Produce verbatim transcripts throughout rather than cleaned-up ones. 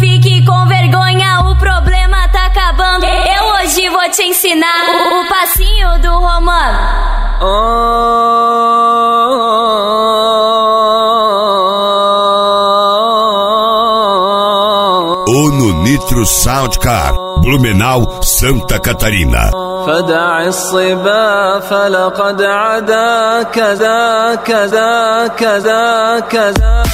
fique com vergonha, o problema tá acabando. Eu hoje vou te ensinar o passinho do Romano. Ou no Nitro Soundcar, Blumenau, Santa Catarina. فدع الصبا فلقد عدا كذا كذا كذا كذا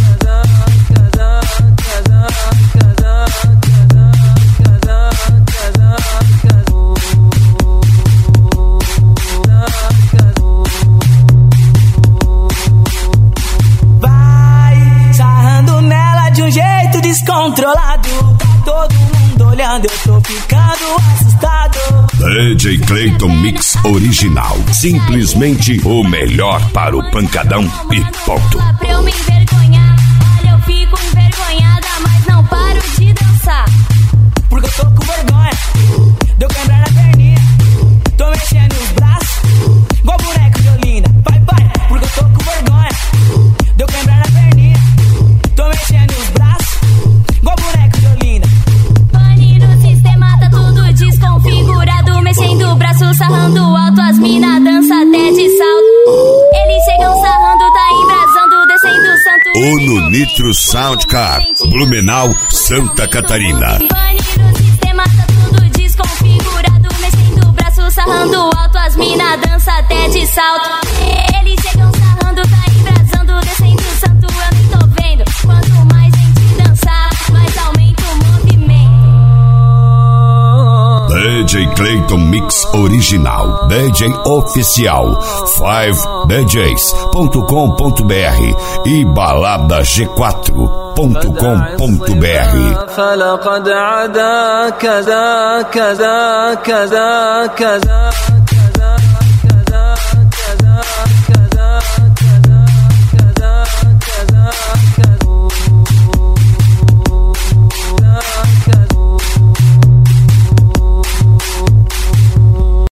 descontrolado, todo mundo olhando, eu tô ficando assustado. D J Clayton Mix Original, simplesmente o melhor para o pancadão e ponto. Pra eu me envergonhar, olha, eu fico envergonhada, mas não paro de dançar. Porque eu tô com vergonha, deu quebrar na perninha, tô mexendo os braços, igual boneco de Olinda. Vai, vai, porque eu tô com vergonha, deu quebrar na perninha, tô mexendo os braços, igual boneco de Olinda. Pane no sistema, tá tudo desconfigurado, mexendo o braço, sarrando alto, as mina dança até de salto. Eles chegam sarrando, tá embrasando, descendo o santo. Ou no Nitro Soundcar, Blumenau, Santa Catarina. Pane no sistema, tá tudo desconfigurado, mexendo o braço, sarrando alto, as mina dança até de salto. Eles chegam sarrando, tá embrasando, descendo o santo, eu nem tô vendo. Quanto mais gente dançar, mais aumenta o movimento. D J Clayton Mix Original, D J Oficial, five d js ponto com ponto b r e balada g quatro ponto com ponto b r. فلقد عدا كذا كذا كذا كذا